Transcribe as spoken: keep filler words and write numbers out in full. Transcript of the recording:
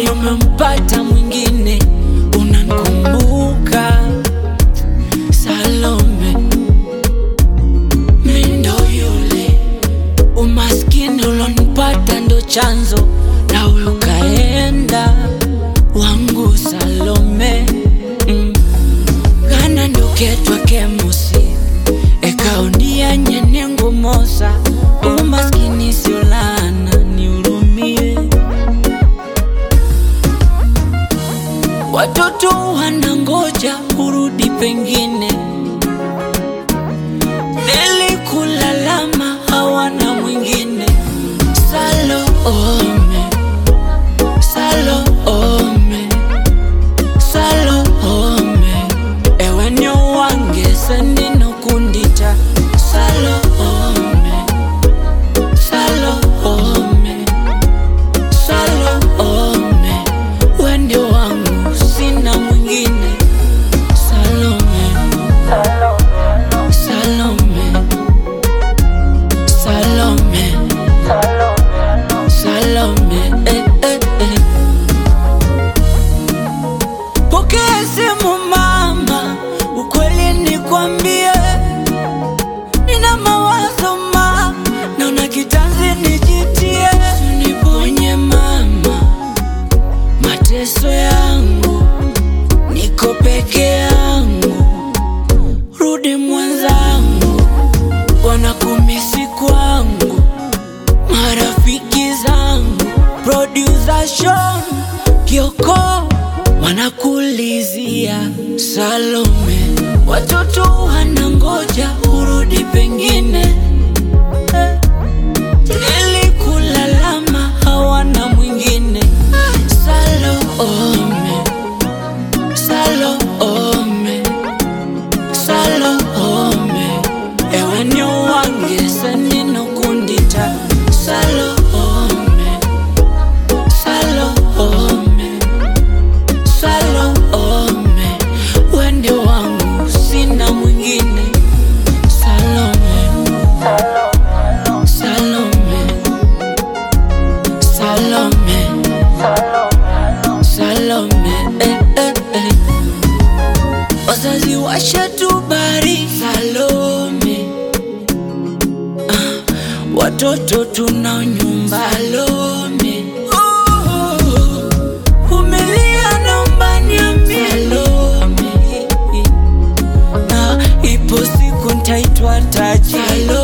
moyo umempata mwingine, unanikumbuka Salome. Mimi ndo yule umaskini ulonipata, ndo chanzo na ukaenda wangu Salome. mm. Kana ndo ketwa kemusi ekaonia nyene ngumosa, umaskini sio laana, nihurumie. Watoto wanangoja urudi pengine, nilikulalama hawana mwingine. Salome, Salome, Salome, ewe nyo wange sendino kundita. Salome, Salome, Salome, wende wangu sina mwingine. Salome, Salome, Salome, Salome, eh, eh, eh. Pokea simu mama, ukweli nikwambie, nina mawazo ma, naona kitanzi nijitie. Uniponye mama, mateso yangu, niko peke yangu. Rudi mwenzangu, wanakumisi kwangu, marafiki zangu, producer Sean Kioko wanakulizia. Salome, watoto wanangoja urudi pengine, eh. Nilikulalama hawana mwingine. Salome, Salome, Salome, ewe nyo wange sendino kundita. Salome, Salome, Salome, wende wangu sina mwingine. Salome, Salome, Salome, Salome, eh, eh, eh. Wazazi washatubari Salome, ah, watoto tunao nyumba. Salome, oh, umelia naomba niambie. Salome, na ipo siku nitaitwa taji. Salome.